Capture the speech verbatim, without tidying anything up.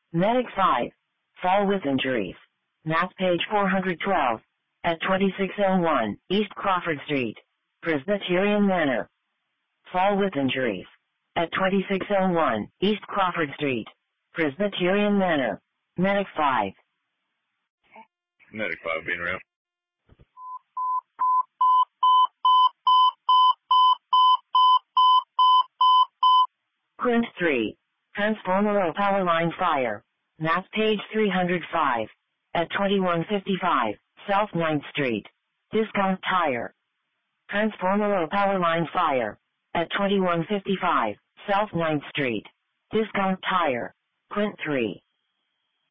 Medic five. Fall with injuries. Map page four hundred twelve. At twenty-six oh one East Crawford Street, Presbyterian Manor. Fall with injuries. At twenty-six oh one East Crawford Street, Presbyterian Manor. Medic five. Medic five being around. Quint three. Transformer power line fire. Map page three hundred five. At twenty-one fifty-five South ninth Street. Discount Tire. Transformer power line fire. At twenty-one fifty-five South ninth Street. Discount Tire. Quint three.